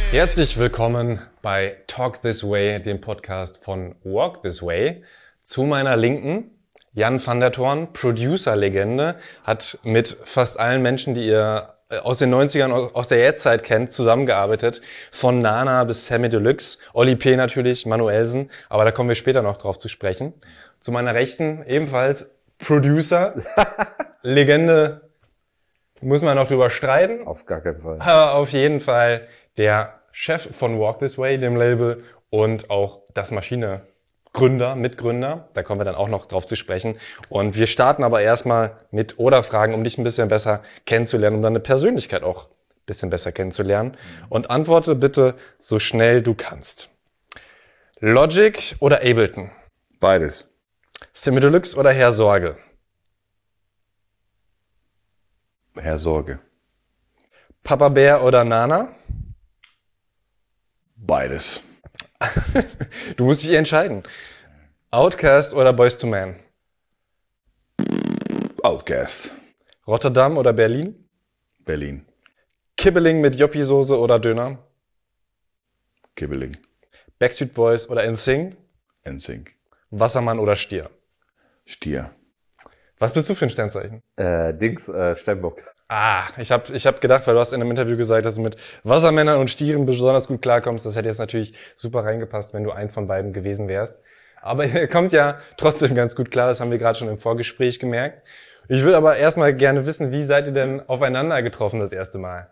Herzlich willkommen bei Talk This Way, dem Podcast von Walk This Way. Zu meiner Linken Jan van der Thorn, Producer-Legende, hat mit fast allen Menschen, die ihr aus den 90ern, aus der Jetztzeit kennt, zusammengearbeitet. Von Nana bis Sammy Deluxe, Oli P. natürlich, Manuelsen, aber da kommen wir später noch drauf zu sprechen. Zu meiner Rechten ebenfalls Producer, Legende, muss man noch drüber streiten. Auf gar keinen Fall. Aber auf jeden Fall der Chef von Walk This Way, dem Label, und auch das Maschine-Gründer, Mitgründer. Da kommen wir dann auch noch drauf zu sprechen. Und wir starten aber erstmal mit Oder-Fragen, um dich ein bisschen besser kennenzulernen, um deine Persönlichkeit auch ein bisschen besser kennenzulernen. Und antworte bitte so schnell du kannst. Logic oder Ableton? Beides. Sammy Deluxe oder Herr Sorge? Herr Sorge. Papa Bär oder Nana? Beides. Du musst dich entscheiden. Outcast oder Boyz II Men? Outcast. Rotterdam oder Berlin? Berlin. Kibbeling mit Joppi-Soße oder Döner? Kibbeling. Backstreet Boys oder NSYNC? NSYNC. Wassermann oder Stier? Stier. Was bist du für ein Sternzeichen? Steinbock. Ich hab gedacht, weil du hast in einem Interview gesagt, dass du mit Wassermännern und Stieren besonders gut klarkommst. Das hätte jetzt natürlich super reingepasst, wenn du eins von beiden gewesen wärst. Aber ihr kommt ja trotzdem ganz gut klar, das haben wir gerade schon im Vorgespräch gemerkt. Ich würde aber erstmal gerne wissen, wie seid ihr denn aufeinander getroffen das erste Mal?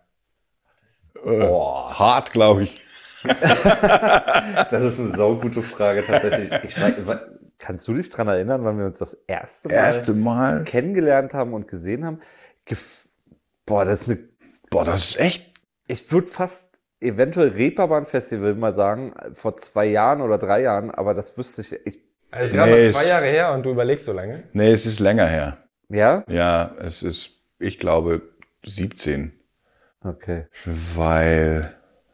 Hart, glaube ich. Das ist eine saugute Frage tatsächlich. Kannst du dich dran erinnern, wann wir uns das erste Mal kennengelernt haben und gesehen haben? Das ist echt. Ich würde fast eventuell Reeperbahn-Festival mal sagen, vor 2 Jahren oder 3 Jahren, aber das wüsste ich. Also gerade mal 2 Jahre her und du überlegst so lange? Nee, es ist länger her. Ja? Ja, es ist, ich glaube, 17. Okay. Weil,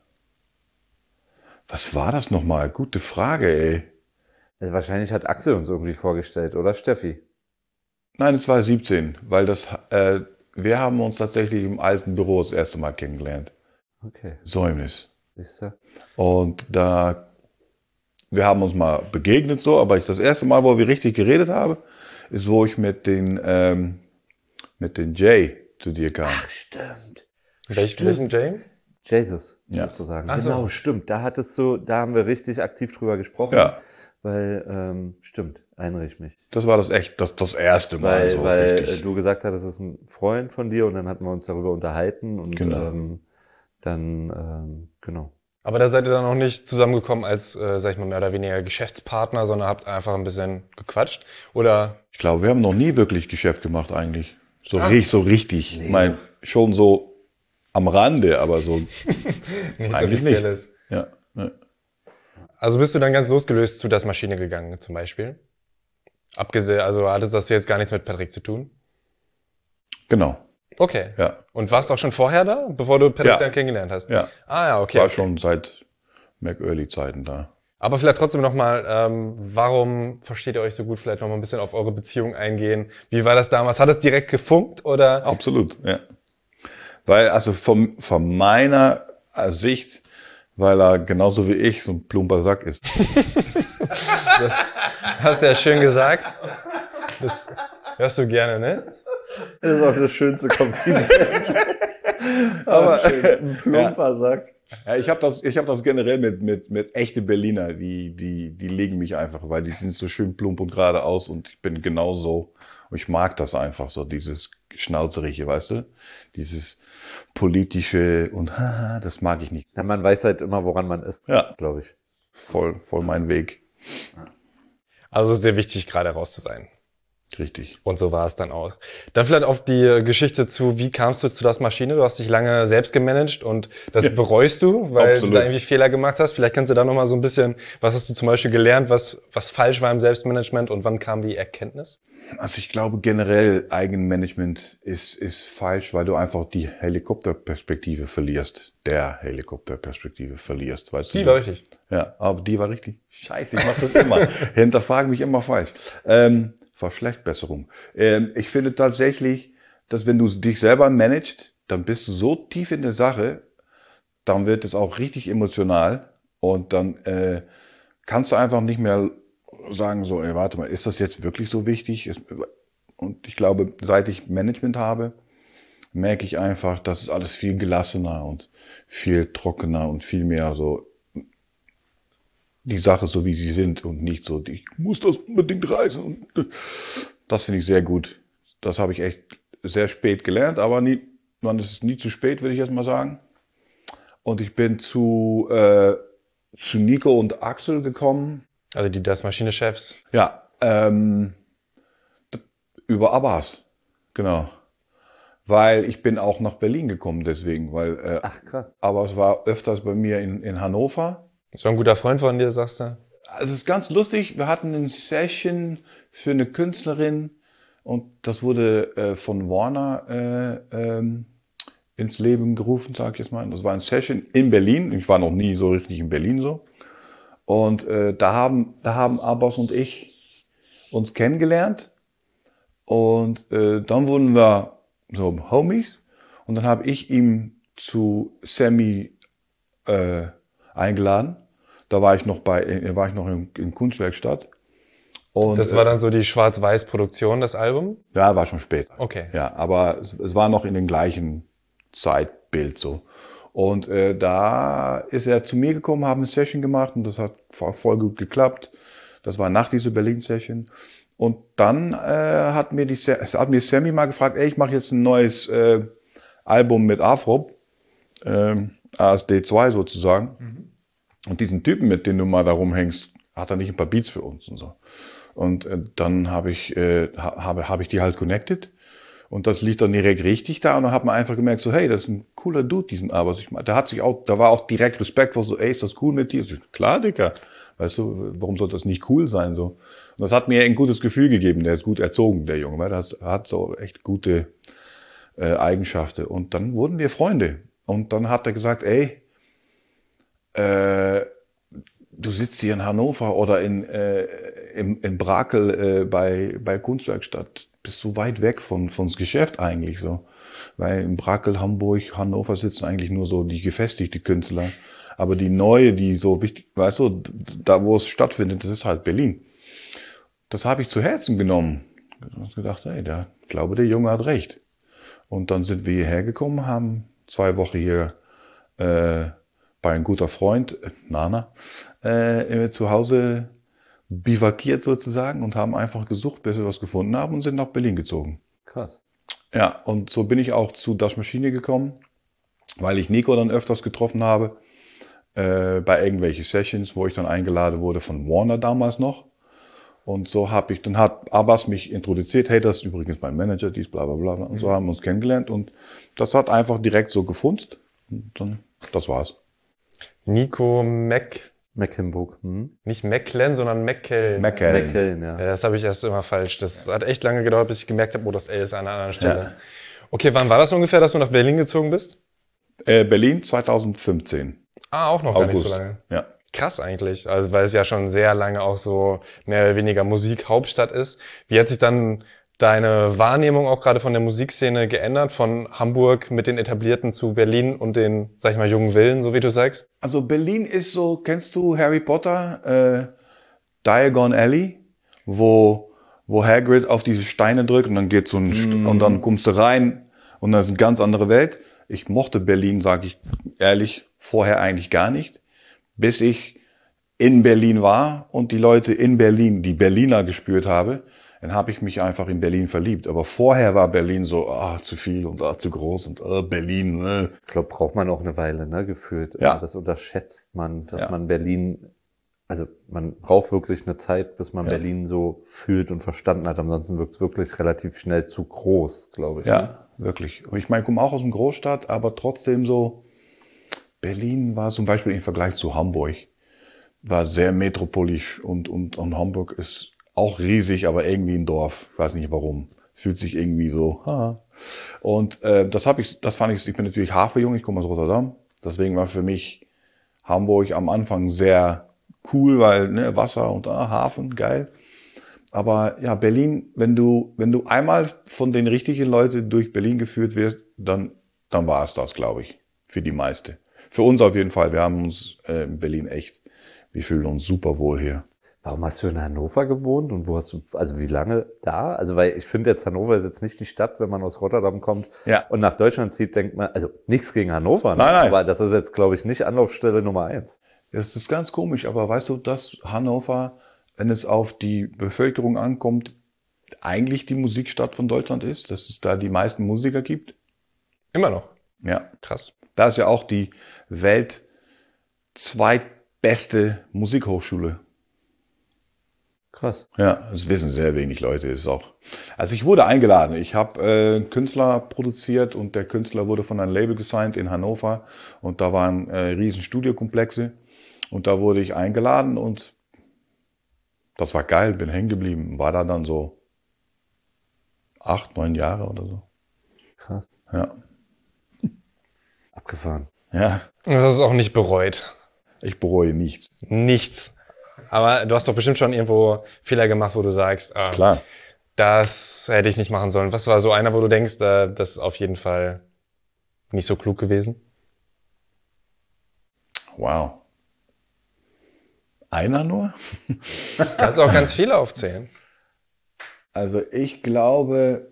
was war das nochmal? Gute Frage, ey. Also wahrscheinlich hat Axel uns irgendwie vorgestellt, oder Steffi? Nein, es war 17, weil wir haben uns tatsächlich im alten Büro das erste Mal kennengelernt. Okay. Säumnis. Siehst du? Und wir haben uns mal begegnet so, aber das erste Mal, wo wir richtig geredet haben, ist, wo ich mit den Jay zu dir kam. Ach, stimmt. Welchen Jay? Jesus, Ja. sozusagen. Ach so. Genau, stimmt. Da haben wir richtig aktiv drüber gesprochen. Ja. Weil, stimmt, erinnere ich mich. Das war das erste Mal Weil richtig. du gesagt hast, das ist ein Freund von dir und dann hatten wir uns darüber unterhalten und Genau. genau. Aber da seid ihr dann auch nicht zusammengekommen als, sag ich mal, mehr oder weniger Geschäftspartner, sondern habt einfach ein bisschen gequatscht? Oder? Ich glaube, wir haben noch nie wirklich Geschäft gemacht eigentlich. So richtig. Nee, Ich meine, schon so am Rande, aber so Nichts eigentlich Offizielles. nicht. Ja. Ne. Also bist du dann ganz losgelöst zu Das Maschine gegangen, zum Beispiel? Abgesehen, also hatte das jetzt gar nichts mit Patrick zu tun? Genau. Okay. Ja. Und warst auch schon vorher da, bevor du Patrick Ja. dann kennengelernt hast? Ja. Ja, okay. War okay. schon seit McEarly-Zeiten da. Aber vielleicht trotzdem nochmal, warum versteht ihr euch so gut? Vielleicht nochmal ein bisschen auf eure Beziehung eingehen. Wie war das damals? Hat es direkt gefunkt oder? Absolut, ja. Weil, also von meiner Sicht, weil er genauso wie ich so ein plumper Sack ist. Das hast du ja schön gesagt. Das hörst du gerne, ne? Das ist auch das schönste Kompliment. Aber ein plumper Sack. Ja, ich hab das generell mit echte Berliner, die legen mich einfach, weil die sind so schön plump und geradeaus und ich bin genauso. Und ich mag das einfach so, dieses Schnauzerige, weißt du? Dieses politische und haha, das mag ich nicht. Na, man weiß halt immer, woran man ist, Ja, glaube ich. voll mein Weg. Also es ist dir wichtig, gerade raus zu sein. Richtig. Und so war es dann auch. Dann vielleicht auf die Geschichte zu, wie kamst du zu Das Maschine? Du hast dich lange selbst gemanagt und das bereust du, weil Absolut. du da irgendwie Fehler gemacht hast. Vielleicht kannst du da nochmal so ein bisschen, was hast du zum Beispiel gelernt, was falsch war im Selbstmanagement und wann kam die Erkenntnis? Also ich glaube generell Eigenmanagement ist falsch, weil du einfach die Helikopterperspektive verlierst. Weißt du? Die war richtig. Ja, aber die war richtig. Scheiße, ich mach das immer. Hinterfragen mich immer falsch. Verschlechtbesserung. Ich finde tatsächlich, dass wenn du dich selber managst, dann bist du so tief in der Sache, dann wird es auch richtig emotional und dann kannst du einfach nicht mehr sagen so, ey, warte mal, ist das jetzt wirklich so wichtig? Und ich glaube, seit ich Management habe, merke ich einfach, dass es alles viel gelassener und viel trockener und viel mehr so die Sache so, wie sie sind und nicht so, ich muss das unbedingt reißen. Und das finde ich sehr gut. Das habe ich echt sehr spät gelernt, aber man ist nie zu spät, würde ich erst mal sagen. Und ich bin zu Nico und Axel gekommen. Also die Das Maschine-Chefs. Ja, über Abbas, genau. Weil ich bin auch nach Berlin gekommen deswegen, weil ach krass. Abbas war öfters bei mir in Hannover. So ein guter Freund von dir, sagst du? Also es ist ganz lustig, wir hatten eine Session für eine Künstlerin und das wurde von Warner ins Leben gerufen, sag ich jetzt mal. Das war eine Session in Berlin. Ich war noch nie so richtig in Berlin so. Und da haben Abbas und ich uns kennengelernt. Und dann wurden wir so Homies. Und dann habe ich ihn zu Sammy eingeladen. Da war ich noch in Kunstwerkstatt. Und, das war dann so die Schwarz-Weiß-Produktion, das Album? Ja, war schon später. Okay. Ja, aber es war noch in dem gleichen Zeitbild so. Und da ist er zu mir gekommen, haben eine Session gemacht und das hat voll gut geklappt. Das war nach dieser Berlin-Session. Und dann hat mir Sammy mal gefragt, ey, ich mache jetzt ein neues Album mit Afro, ASD2 sozusagen. Mhm. Und diesen Typen, mit dem du mal da rumhängst, hat er nicht ein paar Beats für uns und so. Und dann habe ich die halt connected. Und das lief dann direkt richtig da. Und dann hat man einfach gemerkt, so, hey, das ist ein cooler Dude, diesen Abbas. Da war auch direkt respektvoll, so, ey, ist das cool mit dir? So, klar, Dicker. Weißt du, warum soll das nicht cool sein, so? Und das hat mir ein gutes Gefühl gegeben. Der ist gut erzogen, der Junge, weil das hat so echt gute Eigenschaften. Und dann wurden wir Freunde. Und dann hat er gesagt, ey, du sitzt hier in Hannover oder in Brakel bei Kunstwerkstatt, bist so weit weg von's Geschäft eigentlich so. Weil in Brakel, Hamburg, Hannover sitzen eigentlich nur so die gefestigte Künstler. Aber die neue, die so wichtig, weißt du, da wo es stattfindet, das ist halt Berlin. Das habe ich zu Herzen genommen. Ich habe gedacht, ey, ich glaube, der Junge hat recht. Und dann sind wir hierher gekommen, haben 2 Wochen hier bei einem guter Freund, Nana, zu Hause bivakiert sozusagen und haben einfach gesucht, bis wir was gefunden haben und sind nach Berlin gezogen. Krass. Ja, und so bin ich auch zu Das Maschine gekommen, weil ich Nico dann öfters getroffen habe, bei irgendwelchen Sessions, wo ich dann eingeladen wurde von Warner damals noch. Und so dann hat Abbas mich introduziert, hey, das ist übrigens mein Manager, dies, bla, bla, bla. Und so haben wir uns kennengelernt und das hat einfach direkt so gefunzt. Und dann, das war's. Nico Mecklenburg. Nicht Mecklen, sondern Meckeln. Meckeln, ja. Das habe ich erst immer falsch. Das hat echt lange gedauert, bis ich gemerkt habe, das L ist an einer anderen Stelle. Ja. Okay, wann war das ungefähr, dass du nach Berlin gezogen bist? Berlin 2015. Auch noch August. Gar nicht so lange. Ja. Krass eigentlich, also weil es ja schon sehr lange auch so mehr oder weniger Musikhauptstadt ist. Wie hat sich dann deine Wahrnehmung auch gerade von der Musikszene geändert, von Hamburg mit den Etablierten zu Berlin und den, sag ich mal, jungen Willen, so wie du sagst? Also Berlin ist so, kennst du Harry Potter, Diagon Alley, wo Hagrid auf diese Steine drückt und dann geht so ein und dann kommst du rein und das ist eine ganz andere Welt. Ich mochte Berlin, sage ich ehrlich, vorher eigentlich gar nicht, bis ich in Berlin war und die Leute in Berlin, die Berliner gespürt habe. Dann habe ich mich einfach in Berlin verliebt. Aber vorher war Berlin so, zu viel und zu groß und Berlin. Ich glaube, braucht man auch eine Weile, ne, gefühlt. Ja. Das unterschätzt man, dass man Berlin, also man braucht wirklich eine Zeit, bis man Berlin so fühlt und verstanden hat. Ansonsten wirkt es wirklich relativ schnell zu groß, glaube ich. Ja, ne? Wirklich. Und ich meine, ich komme auch aus einer Großstadt, aber trotzdem so, Berlin war zum Beispiel im Vergleich zu Hamburg, war sehr metropolisch und Hamburg ist auch riesig, aber irgendwie ein Dorf. Ich weiß nicht warum. Fühlt sich irgendwie so. Und das fand ich, ich bin natürlich Hafenjung, ich komme aus Rotterdam. Deswegen war für mich Hamburg am Anfang sehr cool, weil Wasser und Hafen, geil. Aber ja, Berlin, wenn du einmal von den richtigen Leuten durch Berlin geführt wirst, dann war es das, glaube ich, für die meiste. für uns auf jeden Fall. Wir haben uns in Berlin wir fühlen uns super wohl hier. Warum hast du in Hannover gewohnt und wo hast du, also wie lange da? Also weil ich finde jetzt, Hannover ist jetzt nicht die Stadt, wenn man aus Rotterdam kommt und nach Deutschland zieht, denkt man, also nichts gegen Hannover, nein. Aber das ist jetzt, glaube ich, nicht Anlaufstelle Nummer 1. Das ist ganz komisch, aber weißt du, dass Hannover, wenn es auf die Bevölkerung ankommt, eigentlich die Musikstadt von Deutschland ist, dass es da die meisten Musiker gibt? Immer noch? Ja. Krass. Da ist ja auch die zweitbeste Musikhochschule. Krass. Ja, das wissen sehr wenig Leute. Ist auch. Also ich wurde eingeladen. Ich habe Künstler produziert und der Künstler wurde von einem Label gesigned in Hannover und da waren riesen Studiokomplexe und da wurde ich eingeladen und das war geil. Bin hängen geblieben. War da dann so 8, 9 Jahre oder so. Krass. Ja. Abgefahren. Ja. Und das ist auch nicht bereut. Ich bereue nichts. Nichts. Aber du hast doch bestimmt schon irgendwo Fehler gemacht, wo du sagst, Klar. Das hätte ich nicht machen sollen. Was war so einer, wo du denkst, das ist auf jeden Fall nicht so klug gewesen? Wow. Einer nur? Du kannst auch ganz viele aufzählen. Also ich glaube,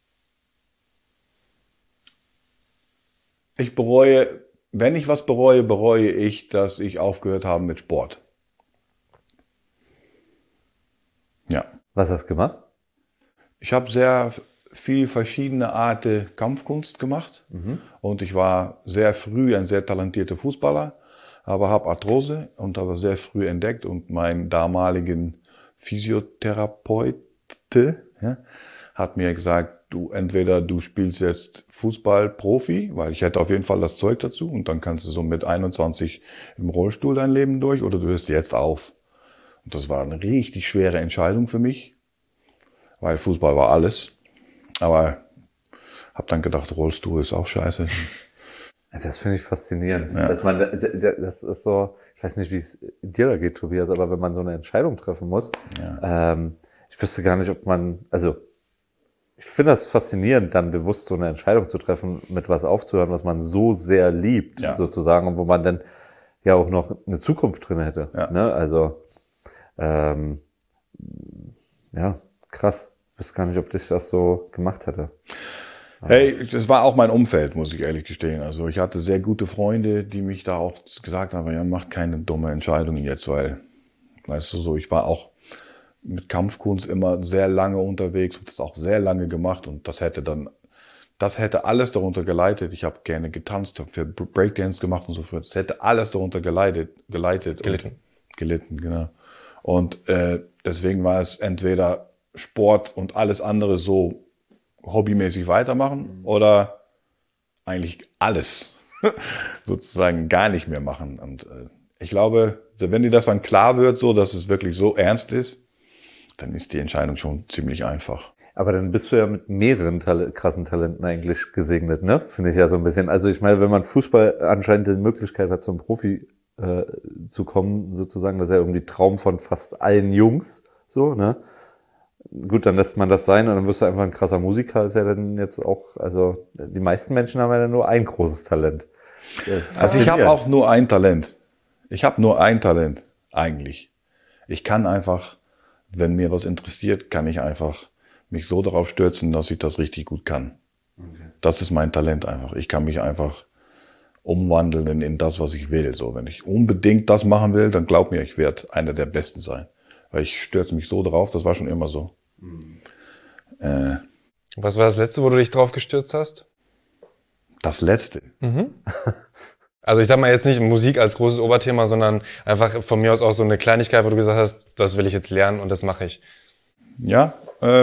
wenn ich was bereue ich, dass ich aufgehört habe mit Sport. Ja. Was hast du gemacht? Ich habe sehr viel verschiedene Arten Kampfkunst gemacht und ich war sehr früh ein sehr talentierter Fußballer, aber habe Arthrose und habe sehr früh entdeckt und mein damaligen Physiotherapeut hat mir gesagt, entweder du spielst jetzt Fußball Profi, weil ich hätte auf jeden Fall das Zeug dazu und dann kannst du so mit 21 im Rollstuhl dein Leben durch oder du hörst jetzt auf. Und das war eine richtig schwere Entscheidung für mich, weil Fußball war alles. Aber habe dann gedacht, Rollstuhl ist auch scheiße. Das finde ich faszinierend. Ja. Dass man, das ist so, ich weiß nicht, wie es dir da geht, Tobias, aber wenn man so eine Entscheidung treffen muss, ich wüsste gar nicht, ob man, also ich finde das faszinierend, dann bewusst so eine Entscheidung zu treffen, mit was aufzuhören, was man so sehr liebt, sozusagen, und wo man dann ja auch noch eine Zukunft drin hätte. Ja. Ne? Also krass. Ich wüsste gar nicht, ob dich das so gemacht hätte. Hey, das war auch mein Umfeld, muss ich ehrlich gestehen. Also ich hatte sehr gute Freunde, die mich da auch gesagt haben, ja, mach keine dumme Entscheidungen jetzt, weil, weißt du so, ich war auch mit Kampfkunst immer sehr lange unterwegs, habe das auch sehr lange gemacht und das hätte alles darunter geleitet. Ich habe gerne getanzt, habe viel Breakdance gemacht und so fort. Das hätte alles darunter gelitten, genau. Und deswegen war es entweder Sport und alles andere so hobbymäßig weitermachen oder eigentlich alles sozusagen gar nicht mehr machen. Und ich glaube, wenn dir das dann klar wird, so dass es wirklich so ernst ist, dann ist die Entscheidung schon ziemlich einfach. Aber dann bist du ja mit mehreren krassen Talenten eigentlich gesegnet, ne? Finde ich ja so ein bisschen. Also ich meine, wenn man Fußball anscheinend die Möglichkeit hat, zum Profi zu kommen, sozusagen, das ist ja irgendwie Traum von fast allen Jungs, so, ne? Gut, dann lässt man das sein und dann wirst du einfach ein krasser Musiker, ist ja dann jetzt auch, also die meisten Menschen haben ja nur ein großes Talent. Also ich habe auch nur ein Talent. Ich habe nur ein Talent, eigentlich. Ich kann einfach, wenn mir was interessiert, kann ich einfach mich so darauf stürzen, dass ich das richtig gut kann. Okay. Das ist mein Talent einfach. Ich kann mich einfach umwandeln in das, was ich will. So, wenn ich unbedingt das machen will, dann glaub mir, ich werde einer der Besten sein. Weil ich stürze mich so drauf, das war schon immer so. Was war das Letzte, wo du dich drauf gestürzt hast? Das Letzte? Also ich sag mal jetzt nicht Musik als großes Oberthema, sondern einfach von mir aus auch so eine Kleinigkeit, wo du gesagt hast, das will ich jetzt lernen und das mache ich. Ja,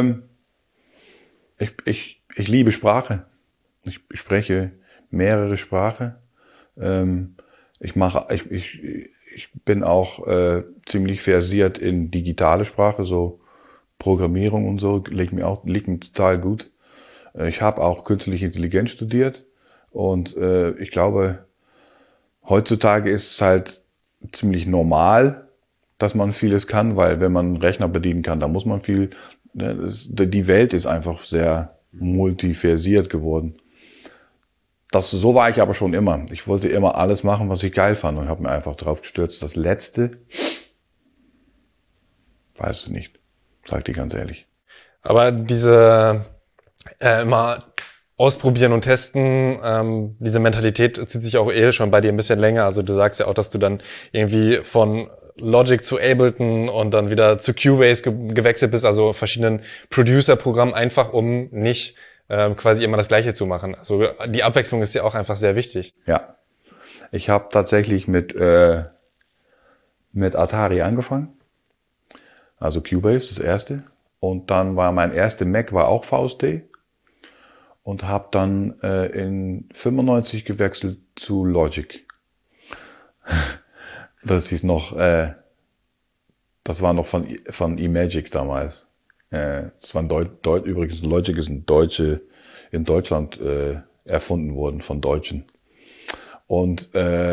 ich liebe Sprache. Ich spreche mehrere Sprachen. Ich bin auch ziemlich versiert in digitale Sprache, so Programmierung und so, liegt mir total gut. Ich habe auch künstliche Intelligenz studiert und ich glaube, heutzutage ist es halt ziemlich normal, dass man vieles kann, weil wenn man einen Rechner bedienen kann, dann muss man viel. Die Welt ist einfach sehr multiversiert geworden. So war ich aber schon immer. Ich wollte immer alles machen, was ich geil fand und habe mir einfach drauf gestürzt. Das Letzte, weißt du nicht, sag dir ganz ehrlich. Aber diese immer ausprobieren und testen, diese Mentalität zieht sich auch schon bei dir ein bisschen länger. Also du sagst ja auch, dass du dann irgendwie von Logic zu Ableton und dann wieder zu Cubase gewechselt bist, also verschiedenen Producer-Programmen, einfach um nicht quasi immer das Gleiche zu machen. Also die Abwechslung ist ja auch einfach sehr wichtig. Ja, ich habe tatsächlich mit Atari angefangen, also Cubase, das erste. Und dann war mein erster Mac war auch VST und habe dann in 95 gewechselt zu Logic. Das ist noch, das war noch von eMagic damals. Das war übrigens Logic ist in Deutschland erfunden worden von Deutschen. Und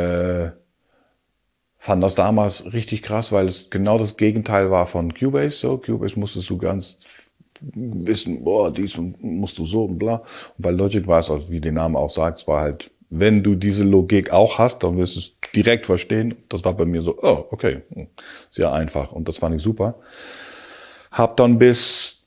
fand das damals richtig krass, weil es genau das Gegenteil war von Cubase. So, Cubase musstest du ganz wissen, dies und musst du so und bla. Und bei Logic war es, also wie der Name auch sagt, es war halt, wenn du diese Logik auch hast, dann wirst du es direkt verstehen. Das war bei mir so, okay, sehr einfach. Und das fand ich super. Hab dann bis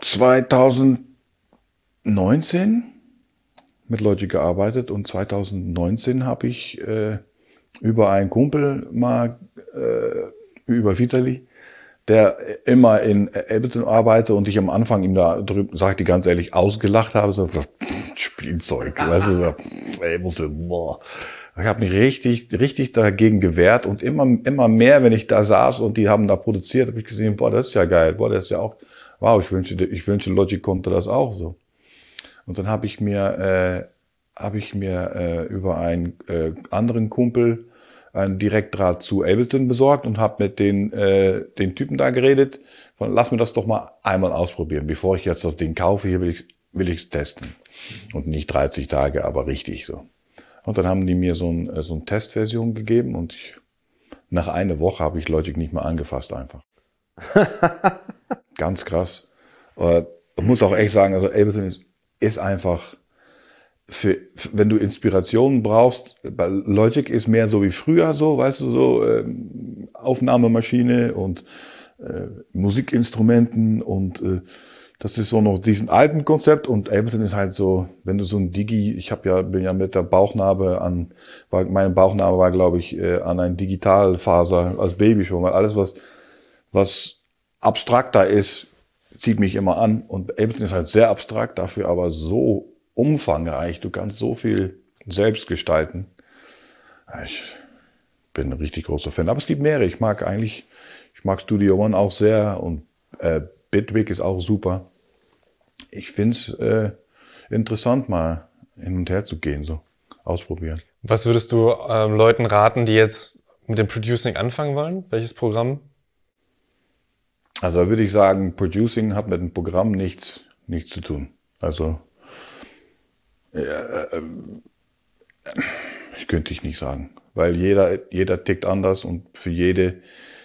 2019 mit Logic gearbeitet und 2019 habe ich über einen Kumpel mal, über Vitali, der immer in Ableton arbeitet und ich am Anfang ihm da drüben, sag ich dir ganz ehrlich, ausgelacht habe, so Spielzeug, weißt du, so Ableton, boah. Ich habe mich richtig dagegen gewehrt und immer mehr, wenn ich da saß und die haben da produziert, habe ich gesehen, das ist ja geil, das ist ja auch, wow, ich wünsche Logic konnte das auch so. Und dann habe ich mir über einen anderen Kumpel einen Direktdraht zu Ableton besorgt und habe mit den Typen da geredet, von lass mir das doch mal einmal ausprobieren, bevor ich jetzt das Ding kaufe, hier will ich's testen. Und nicht 30 Tage, aber richtig so. Und dann haben die mir so eine Testversion gegeben und nach einer Woche habe ich Logic nicht mehr angefasst einfach. Ganz krass. Aber ich muss auch echt sagen, also Ableton ist einfach wenn du Inspirationen brauchst, bei Logic ist mehr so wie früher so, weißt du, so Aufnahmemaschine und Musikinstrumenten und das ist so noch diesen alten Konzept und Ableton ist halt so, wenn du so ein bin ja mit der Bauchnabel meine Bauchnabel war, glaube ich, an ein Digitalfaser als Baby schon, weil alles, was abstrakter ist, zieht mich immer an und Ableton ist halt sehr abstrakt, dafür aber so umfangreich, du kannst so viel selbst gestalten. Ich bin ein richtig großer Fan, aber es gibt mehrere. Ich mag Studio One auch sehr und Bitwig ist auch super. Ich finde es interessant, mal hin und her zu gehen, so ausprobieren. Was würdest du Leuten raten, die jetzt mit dem Producing anfangen wollen? Welches Programm? Also da würde ich sagen, Producing hat mit dem Programm nichts zu tun. Also ich könnte ich nicht sagen, weil jeder tickt anders und für jede.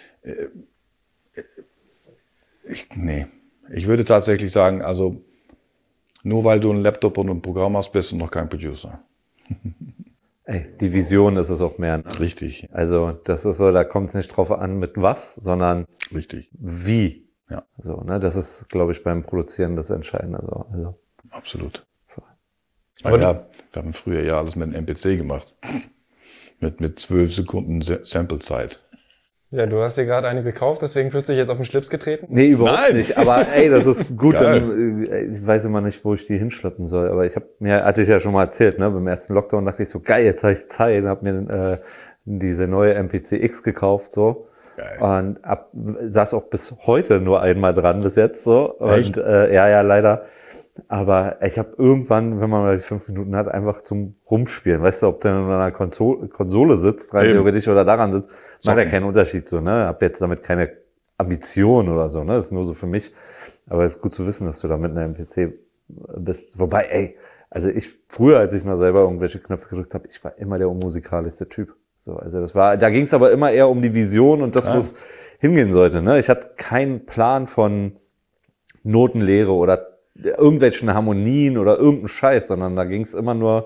Ich würde tatsächlich sagen, also nur weil du einen Laptop und ein Programm hast, bist du noch kein Producer. Ey, die Vision ist es auch mehr. Ne? Richtig. Also das ist so, da kommt es nicht drauf an mit was, sondern richtig. Wie. Ja. So, ne, das ist, glaube ich, beim Produzieren das Entscheidende. Also. Absolut. Aber ja, wir haben früher ja alles mit einem MPC gemacht. Mit 12 Sekunden Samplezeit. Ja, du hast dir gerade eine gekauft, deswegen fühlst du dich jetzt auf den Schlips getreten? Nee, überhaupt nicht. Aber ey, das ist gut. Dann, ich weiß immer nicht, wo ich die hinschleppen soll. Aber hatte ich ja schon mal erzählt, ne? Beim ersten Lockdown dachte ich so, geil, jetzt habe ich Zeit. Hab mir diese neue MPC X gekauft, so. Geil. Und saß auch bis heute nur einmal dran bis jetzt, so. Echt? Und ja, leider. Aber ich habe irgendwann, wenn man mal die 5 Minuten hat, einfach zum Rumspielen. Weißt du, ob du in einer Konsole sitzt, rein theoretisch, oder daran sitzt, macht ja keinen Unterschied so, ne? Hab jetzt damit keine Ambition oder so, ne? Das ist nur so für mich. Aber es ist gut zu wissen, dass du da mit einer MPC bist. Wobei, ey, also früher, als ich mal selber irgendwelche Knöpfe gedrückt habe, ich war immer der unmusikalischste Typ. So, also da ging es aber immer eher um die Vision und das, wo es hingehen sollte, ne? Ich hatte keinen Plan von Notenlehre oder irgendwelchen Harmonien oder irgendeinen Scheiß, sondern da ging es immer nur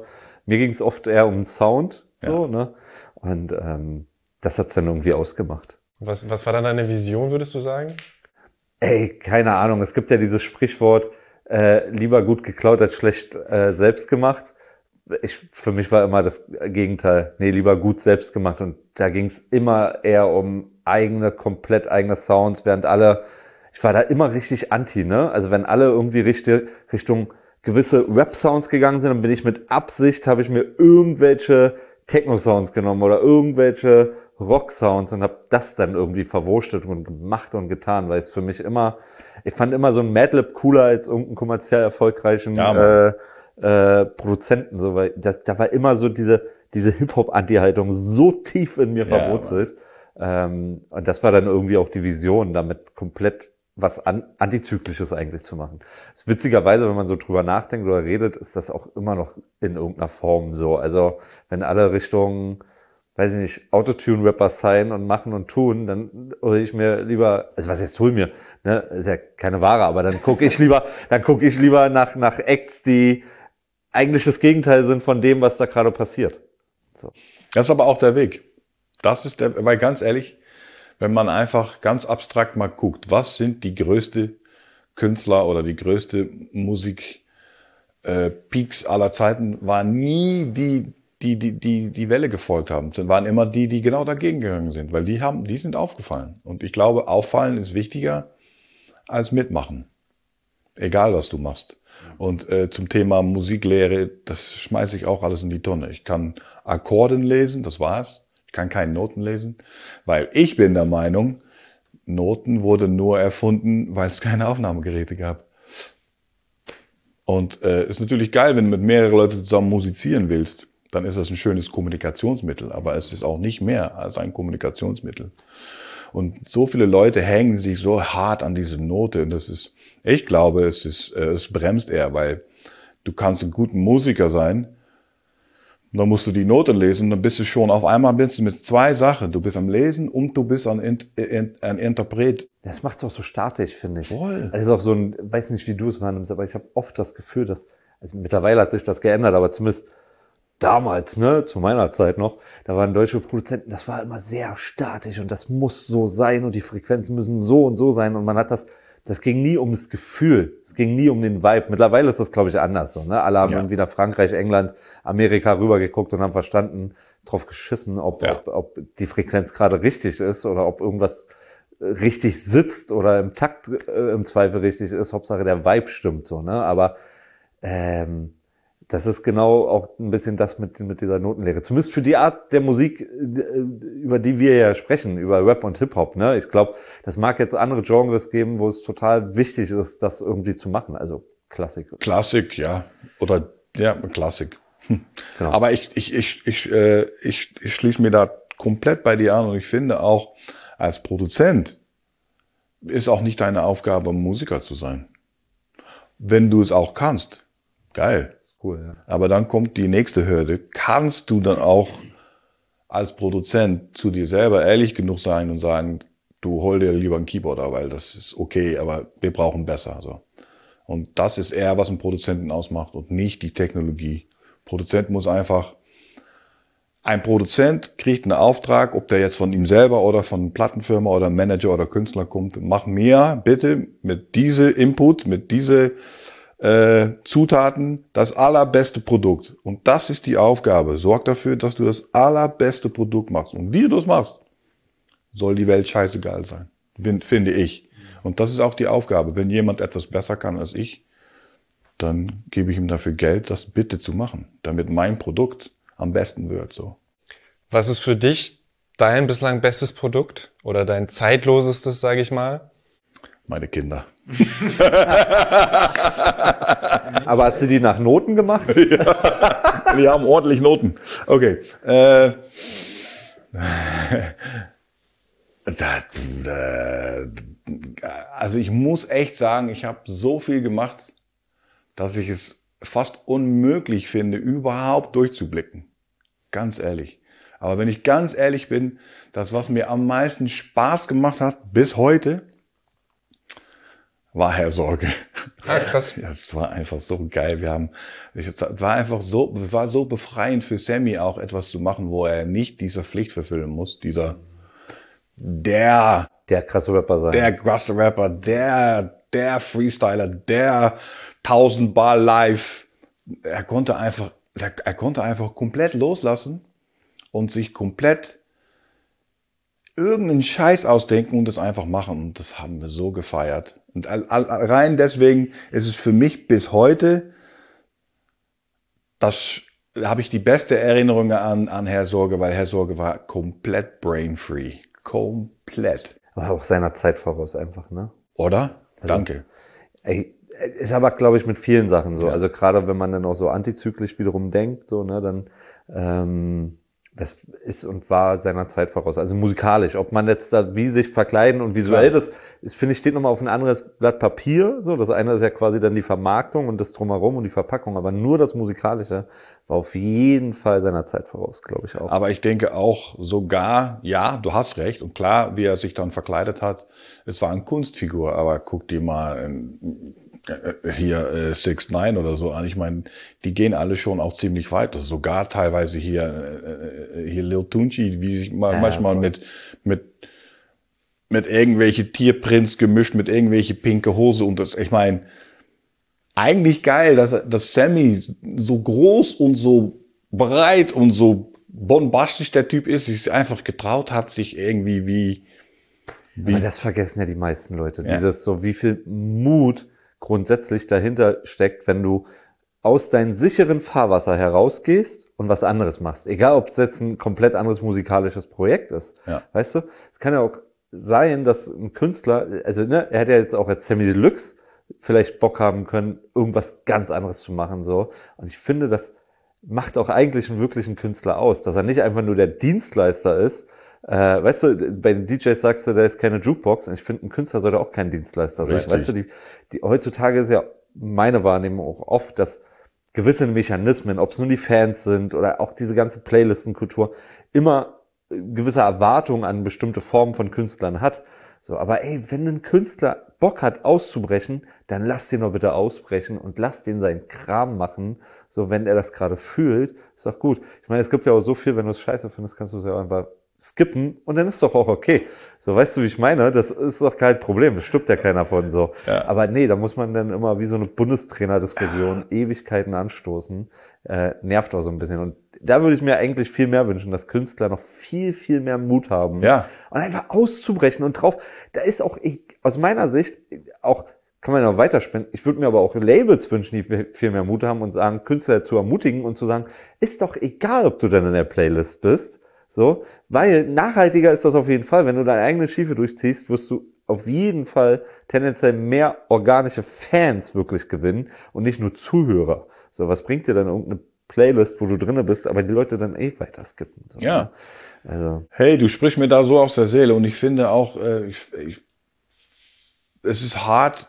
Mir ging es oft eher um Sound, so, ne? Und das hat's dann irgendwie ausgemacht. Was war dann deine Vision, würdest du sagen? Ey, keine Ahnung. Es gibt ja dieses Sprichwort, lieber gut geklaut als schlecht selbst gemacht. Für mich war immer das Gegenteil. Nee, lieber gut selbst gemacht. Und da ging es immer eher um komplett eigene Sounds, während ich war da immer richtig anti, ne? Also wenn alle irgendwie Richtung gewisse Rap-Sounds gegangen sind, dann bin ich mit Absicht, habe ich mir irgendwelche Techno-Sounds genommen oder irgendwelche Rock-Sounds und habe das dann irgendwie verwurstet und gemacht und getan, weil es für mich ich fand immer so ein Madlib cooler als irgendeinen kommerziell erfolgreichen Produzenten, so, weil da war immer so diese Hip-Hop-Anti-Haltung so tief in mir verwurzelt. Und das war dann irgendwie auch die Vision, damit komplett was Antizyklisches eigentlich zu machen. Das ist witzigerweise, wenn man so drüber nachdenkt oder redet, ist das auch immer noch in irgendeiner Form so. Also wenn alle Richtung, weiß ich nicht, Autotune-Rapper sein und machen und tun, dann hole ich mir lieber, also was heißt hol mir, ne, ist ja keine Ware, aber dann gucke ich lieber nach Acts, die eigentlich das Gegenteil sind von dem, was da gerade passiert. So. Das ist aber auch der Weg. Weil ganz ehrlich, wenn man einfach ganz abstrakt mal guckt, was sind die größte Künstler oder die größte Musik Peaks aller Zeiten, waren nie die Welle gefolgt haben, waren immer die genau dagegen gegangen sind, weil die sind aufgefallen. Und ich glaube, auffallen ist wichtiger als mitmachen. Egal, was du machst. Und zum Thema Musiklehre, das schmeiße ich auch alles in die Tonne. Ich kann Akkorden lesen, das war's. Ich kann keine Noten lesen, weil ich bin der Meinung, Noten wurden nur erfunden, weil es keine Aufnahmegeräte gab. Und ist natürlich geil, wenn du mit mehreren Leuten zusammen musizieren willst, dann ist das ein schönes Kommunikationsmittel, aber es ist auch nicht mehr als ein Kommunikationsmittel. Und so viele Leute hängen sich so hart an diese Note und ich glaube, es bremst eher, weil du kannst ein guter Musiker sein, dann musst du die Noten lesen, dann bist du mit zwei Sachen. Du bist am Lesen und du bist ein Interpret. Das macht's auch so statisch, finde ich. Voll. Das ist auch so weiß nicht, wie du es wahrnimmst, aber ich habe oft das Gefühl, also mittlerweile hat sich das geändert, aber zumindest damals, ne, zu meiner Zeit noch, da waren deutsche Produzenten, das war immer sehr statisch und das muss so sein und die Frequenzen müssen so und so sein und man hat das ging nie ums Gefühl, es ging nie um den Vibe. Mittlerweile ist das, glaube ich, anders so, ne? Alle haben irgendwie nach Frankreich, England, Amerika rübergeguckt und haben verstanden, drauf geschissen, ob die Frequenz gerade richtig ist oder ob irgendwas richtig sitzt oder im Takt im Zweifel richtig ist. Hauptsache der Vibe stimmt so, ne? Aber das ist genau auch ein bisschen das mit dieser Notenlehre. Zumindest für die Art der Musik, über die wir ja sprechen, über Rap und Hip-Hop, ne? Ich glaube, das mag jetzt andere Genres geben, wo es total wichtig ist, das irgendwie zu machen. Also Klassik. Klassik, ja. Klassik. Genau. Aber ich schließe mir da komplett bei dir an und ich finde auch, als Produzent ist auch nicht deine Aufgabe, Musiker zu sein. Wenn du es auch kannst, geil. Cool, ja. Aber dann kommt die nächste Hürde. Kannst du dann auch als Produzent zu dir selber ehrlich genug sein und sagen, du hol dir lieber einen Keyboarder, weil das ist okay, aber wir brauchen besser. So. Und das ist eher, was einen Produzenten ausmacht und nicht die Technologie. Ein Produzent kriegt einen Auftrag, ob der jetzt von ihm selber oder von einer Plattenfirma oder Manager oder Künstler kommt. Mach mir bitte mit diese Input, mit diese Zutaten das allerbeste Produkt. Und das ist die Aufgabe. Sorg dafür, dass du das allerbeste Produkt machst. Und wie du das machst, soll die Welt scheißegal sein. Finde ich. Und das ist auch die Aufgabe. Wenn jemand etwas besser kann als ich, dann gebe ich ihm dafür Geld, das bitte zu machen, damit mein Produkt am besten wird. So. Was ist für dich dein bislang bestes Produkt oder dein zeitlosestes, sage ich mal? Meine Kinder. Aber hast du die nach Noten gemacht? Ja, die haben ordentlich Noten. Okay. Also ich muss echt sagen, ich habe so viel gemacht, dass ich es fast unmöglich finde, überhaupt durchzublicken. Ganz ehrlich. Aber wenn ich ganz ehrlich bin, das, was mir am meisten Spaß gemacht hat bis heute, war Herr Sorge. Ah, krass. Ja, es war einfach so geil. Es war so befreiend für Sammy auch etwas zu machen, wo er nicht dieser Pflicht verfüllen muss, der krasse Rapper sein. Der krasse Rapper, der Freestyler, der 1000 Bar live. Er konnte einfach komplett loslassen und sich komplett irgendeinen Scheiß ausdenken und das einfach machen. Und das haben wir so gefeiert. Und rein deswegen ist es für mich bis heute, das habe ich die beste Erinnerung an Herr Sorge, weil Herr Sorge war komplett brain-free. Komplett. Aber auch seiner Zeit voraus einfach, ne? Oder? Also, danke. Ey, ist aber, glaube ich, mit vielen Sachen so. Ja. Also gerade wenn man dann auch so antizyklisch wiederum denkt, so, ne, dann das ist und war seiner Zeit voraus. Also musikalisch, ob man jetzt da wie sich verkleiden und visuell, das ist, finde ich, steht nochmal auf ein anderes Blatt Papier. So, das eine ist ja quasi dann die Vermarktung und das Drumherum und die Verpackung, aber nur das Musikalische war auf jeden Fall seiner Zeit voraus, glaube ich auch. Aber ich denke auch sogar, ja, du hast recht. Und klar, wie er sich dann verkleidet hat, es war eine Kunstfigur, aber guck dir mal hier 6ix9ine oder so an. Ich meine, die gehen alle schon auch ziemlich weit. Also sogar teilweise hier Lil Tunechi, wie sich manchmal mit irgendwelche Tierprints gemischt, mit irgendwelche pinke Hose und das, ich meine, eigentlich geil, dass Sammy so groß und so breit und so bombastisch der Typ ist, sich einfach getraut hat, sich irgendwie wie aber das vergessen ja die meisten Leute. Ja. Dieses so, wie viel Mut grundsätzlich dahinter steckt, wenn du aus deinem sicheren Fahrwasser herausgehst und was anderes machst. Egal, ob es jetzt ein komplett anderes musikalisches Projekt ist. Ja. Weißt du? Es kann ja auch sein, dass ein Künstler, also ne, er hätte ja jetzt auch als Sammy Deluxe vielleicht Bock haben können, irgendwas ganz anderes zu machen, so. Und ich finde, das macht auch eigentlich einen wirklichen Künstler aus, dass er nicht einfach nur der Dienstleister ist. Weißt du, bei den DJs sagst du, da ist keine Jukebox. Und ich finde, ein Künstler sollte auch kein Dienstleister sein. Richtig. Weißt du, die heutzutage ist ja meine Wahrnehmung auch oft, dass gewisse Mechanismen, ob es nur die Fans sind oder auch diese ganze Playlistenkultur, immer gewisse Erwartungen an bestimmte Formen von Künstlern hat. So, aber ey, wenn ein Künstler Bock hat auszubrechen, dann lass den doch bitte ausbrechen und lass den seinen Kram machen. So, wenn er das gerade fühlt, ist doch gut. Ich meine, es gibt ja auch so viel, wenn du es scheiße findest, kannst du es ja einfach skippen und dann ist doch auch okay. So, weißt du, wie ich meine? Das ist doch kein Problem. Das stimmt ja keiner von so. Ja. Aber nee, da muss man dann immer wie so eine Bundestrainer-Diskussion Ewigkeiten anstoßen. Nervt auch so ein bisschen. Und da würde ich mir eigentlich viel mehr wünschen, dass Künstler noch viel, viel mehr Mut haben. Ja. Und einfach auszubrechen und drauf. Da ist auch, aus meiner Sicht, auch, kann man ja noch weiterspinnen. Ich würde mir aber auch Labels wünschen, die viel mehr Mut haben und sagen, Künstler zu ermutigen und zu sagen, ist doch egal, ob du dann in der Playlist bist. So, weil nachhaltiger ist das auf jeden Fall. Wenn du deine eigene Schiefe durchziehst, wirst du auf jeden Fall tendenziell mehr organische Fans wirklich gewinnen und nicht nur Zuhörer. So, was bringt dir dann irgendeine Playlist, wo du drinne bist, aber die Leute dann weiter skippen? So, ja. Ne? Also. Hey, du sprichst mir da so aus der Seele und ich finde auch, es ist hart,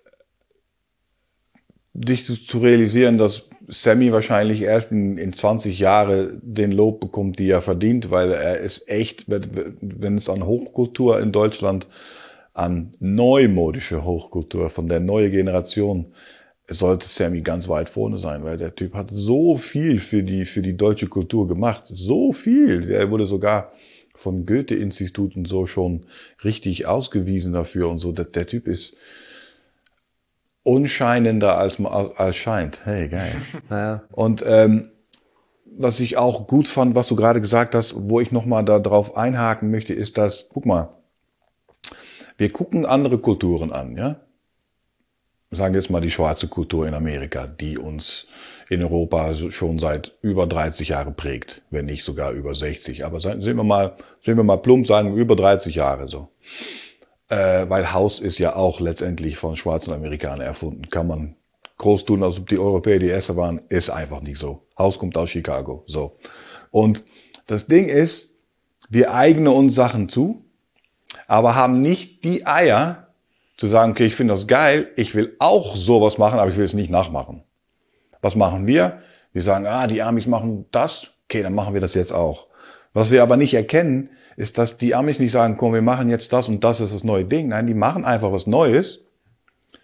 dich zu realisieren, dass Sammy wahrscheinlich erst in 20 Jahre den Lob bekommt, die er verdient, weil er ist echt, wenn es an Hochkultur in Deutschland, an neumodische Hochkultur von der neuen Generation, sollte Sammy ganz weit vorne sein, weil der Typ hat so viel für die deutsche Kultur gemacht, so viel. Er wurde sogar von Goethe-Institut und so schon richtig ausgewiesen dafür und so. Der Typ ist unscheinender als scheint. Hey, geil. Ja. Und was ich auch gut fand, was du gerade gesagt hast, wo ich nochmal darauf einhaken möchte, ist, dass, guck mal, wir gucken andere Kulturen an, ja? Sagen wir jetzt mal die schwarze Kultur in Amerika, die uns in Europa schon seit über 30 Jahren prägt, wenn nicht sogar über 60. Aber sind wir mal plump, sagen über 30 Jahre so. Weil House ist ja auch letztendlich von schwarzen Amerikanern erfunden. Kann man groß tun, als ob die Europäer die Erste waren, ist einfach nicht so. House kommt aus Chicago, so. Und das Ding ist, wir eignen uns Sachen zu, aber haben nicht die Eier zu sagen, okay, ich finde das geil, ich will auch sowas machen, aber ich will es nicht nachmachen. Was machen wir? Wir sagen, die Amis machen das, okay, dann machen wir das jetzt auch. Was wir aber nicht erkennen, ist, dass die Amis nicht sagen, komm, wir machen jetzt das und das ist das neue Ding. Nein, die machen einfach was Neues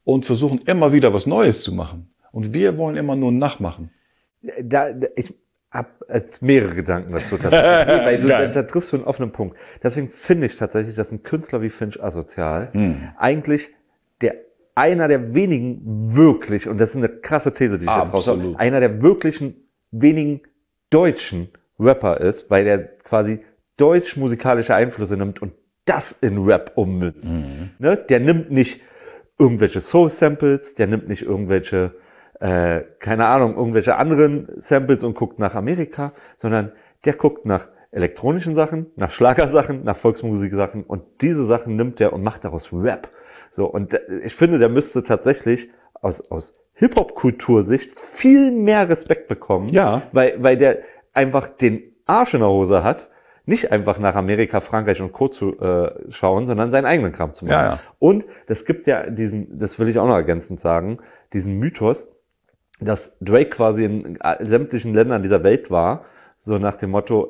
und versuchen immer wieder was Neues zu machen. Und wir wollen immer nur nachmachen. Ich habe mehrere Gedanken dazu tatsächlich, weil da triffst du einen offenen Punkt. Deswegen finde ich tatsächlich, dass ein Künstler wie Finch Asozial eigentlich einer der wenigen wirklich, und das ist eine krasse These, die ich jetzt raushaue, einer der wirklichen wenigen deutschen Rapper ist, weil der quasi deutsch-musikalische Einflüsse nimmt und das in Rap ummünzt. Ne? Der nimmt nicht irgendwelche Soul-Samples, der nimmt nicht irgendwelche, keine Ahnung, irgendwelche anderen Samples und guckt nach Amerika, sondern der guckt nach elektronischen Sachen, nach Schlagersachen, nach Volksmusik-Sachen und diese Sachen nimmt er und macht daraus Rap. So, und ich finde, der müsste tatsächlich aus Hip-Hop-Kultursicht viel mehr Respekt bekommen, weil der einfach den Arsch in der Hose hat, nicht einfach nach Amerika, Frankreich und Co. zu schauen, sondern seinen eigenen Kram zu machen. Ja. Und das gibt ja das will ich auch noch ergänzend sagen, diesen Mythos, dass Drake quasi in sämtlichen Ländern dieser Welt war, so nach dem Motto,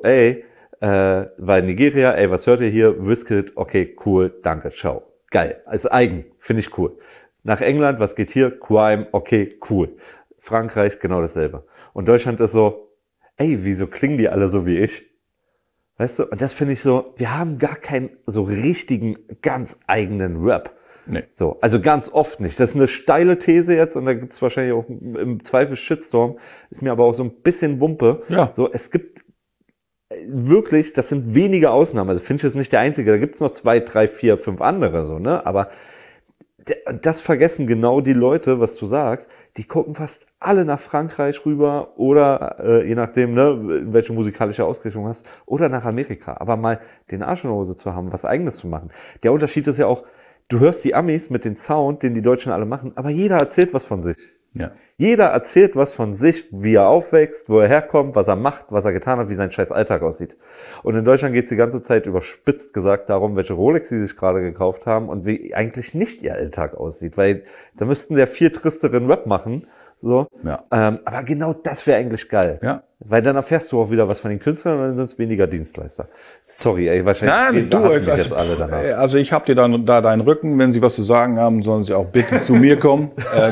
war in Nigeria, was hört ihr hier? Wizkid, okay, cool, danke, ciao. Geil, ist eigen, finde ich cool. Nach England, was geht hier? Crime, okay, cool. Frankreich, genau dasselbe. Und Deutschland ist so, wieso klingen die alle so wie ich? Weißt du, und das finde ich so, wir haben gar keinen so richtigen, ganz eigenen Rap. Nee. So, also ganz oft nicht. Das ist eine steile These jetzt und da gibt's wahrscheinlich auch im Zweifel Shitstorm, ist mir aber auch so ein bisschen Wumpe. Ja. So, es gibt wirklich, das sind wenige Ausnahmen. Also Finch ist nicht der Einzige, da gibt's noch 2, 3, 4, 5 andere so, ne? Aber das vergessen genau die Leute, was du sagst, die gucken fast alle nach Frankreich rüber oder je nachdem, ne, welche musikalische Ausrichtung du hast, oder nach Amerika. Aber mal den Arsch in der Hose zu haben, was Eigenes zu machen. Der Unterschied ist ja auch, du hörst die Amis mit dem Sound, den die Deutschen alle machen, aber jeder erzählt was von sich. Ja. Jeder erzählt was von sich, wie er aufwächst, wo er herkommt, was er macht, was er getan hat, wie sein scheiß Alltag aussieht. Und in Deutschland geht's die ganze Zeit überspitzt gesagt darum, welche Rolex sie sich gerade gekauft haben und wie eigentlich nicht ihr Alltag aussieht. Weil da müssten sie viel tristeren Rap machen. So. Ja. Aber genau das wäre eigentlich geil. Ja. Weil dann erfährst du auch wieder was von den Künstlern und dann sind es weniger Dienstleister. Sorry, wahrscheinlich hassen mich jetzt alle danach. Also ich habe dir dann da deinen Rücken, wenn sie was zu sagen haben, sollen sie auch bitte zu mir kommen.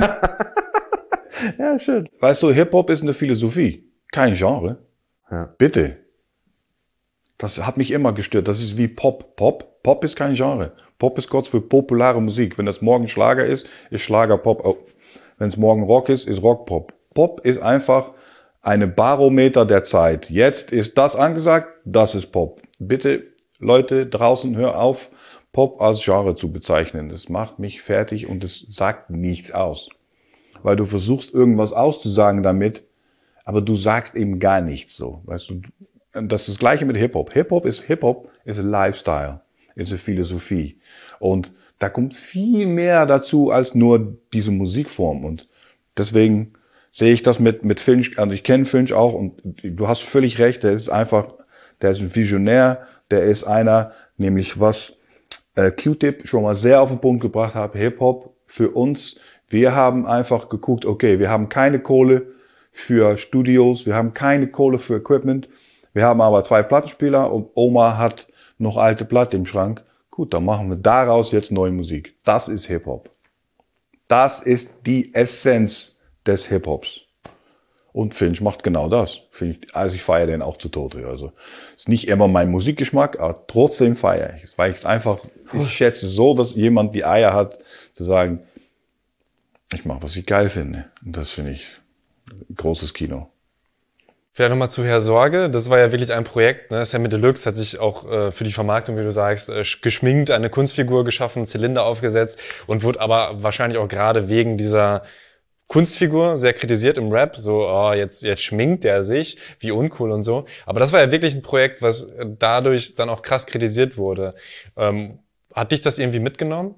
Ja, schön. Weißt du, Hip-Hop ist eine Philosophie, kein Genre. Ja. Bitte. Das hat mich immer gestört. Das ist wie Pop. Pop ist kein Genre. Pop ist kurz für populare Musik. Wenn das morgen Schlager ist Schlager Pop. Oh. Wenn es morgen Rock ist Rock Pop. Pop ist einfach eine Barometer der Zeit. Jetzt ist das angesagt, das ist Pop. Bitte, Leute draußen, hör auf, Pop als Genre zu bezeichnen. Das macht mich fertig und es sagt nichts aus. Weil du versuchst, irgendwas auszusagen damit, aber du sagst eben gar nichts so. Weißt du, das ist das Gleiche mit Hip-Hop. Hip-Hop ist ein Lifestyle, ist eine Philosophie. Und da kommt viel mehr dazu als nur diese Musikform. Und deswegen sehe ich das mit Finch, also ich kenne Finch auch und du hast völlig recht, der ist ein Visionär, der ist einer, nämlich was Q-Tip schon mal sehr auf den Punkt gebracht hat, Hip-Hop für uns. Wir haben einfach geguckt, okay, wir haben keine Kohle für Studios, wir haben keine Kohle für Equipment, wir haben aber 2 Plattenspieler und Oma hat noch alte Platte im Schrank. Gut, dann machen wir daraus jetzt neue Musik. Das ist Hip-Hop. Das ist die Essenz des Hip-Hops. Und Finch macht genau das. Also ich feiere den auch zu Tode. Also ist nicht immer mein Musikgeschmack, aber trotzdem feiere ich es. Weil ich schätze so, dass jemand die Eier hat, zu sagen, ich mache, was ich geil finde. Und das finde ich großes Kino. Vielleicht nochmal zu Herr Sorge. Das war ja wirklich ein Projekt. Ne? Sammy Deluxe hat sich auch für die Vermarktung, wie du sagst, geschminkt, eine Kunstfigur geschaffen, Zylinder aufgesetzt und wurde aber wahrscheinlich auch gerade wegen dieser Kunstfigur sehr kritisiert im Rap. So, jetzt schminkt der sich, wie uncool und so. Aber das war ja wirklich ein Projekt, was dadurch dann auch krass kritisiert wurde. Hat dich das irgendwie mitgenommen?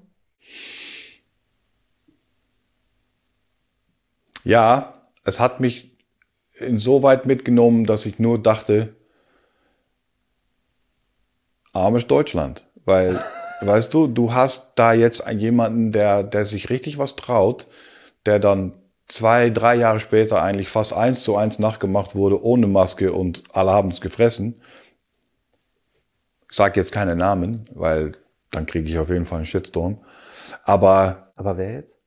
Ja, es hat mich insoweit mitgenommen, dass ich nur dachte, armes Deutschland. Weil, weißt du hast da jetzt jemanden, der sich richtig was traut, der dann 2, 3 Jahre später eigentlich fast 1:1 nachgemacht wurde, ohne Maske und alle haben es gefressen. Ich sage jetzt keine Namen, weil dann kriege ich auf jeden Fall einen Shitstorm. Aber wer jetzt?